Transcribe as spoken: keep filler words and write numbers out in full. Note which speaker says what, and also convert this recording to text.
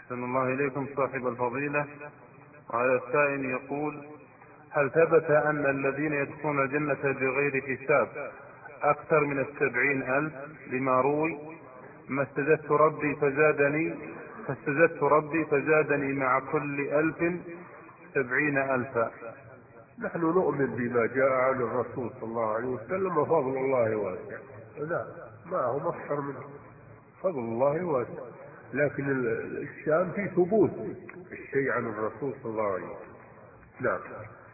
Speaker 1: أحسن الله إليكم صاحب الفضيلة. وهذا السائل يقول: هل ثبت أن الذين يدخلون الجنة بغير حساب أكثر من السبعين ألف لما روي؟ ما استزدت ربي فزادني فاستزدت ربي فزادني مع كل ألف سبعين ألفا.
Speaker 2: نحن نؤمن بما جاء عن الرسول صلى الله عليه وسلم، وفضل الله واسع. لا، ما هم أكثر منه، فضل الله واسع. لكن الشام في ثبوت الشيء عن الرسول صلى الله عليه وسلم. نعم.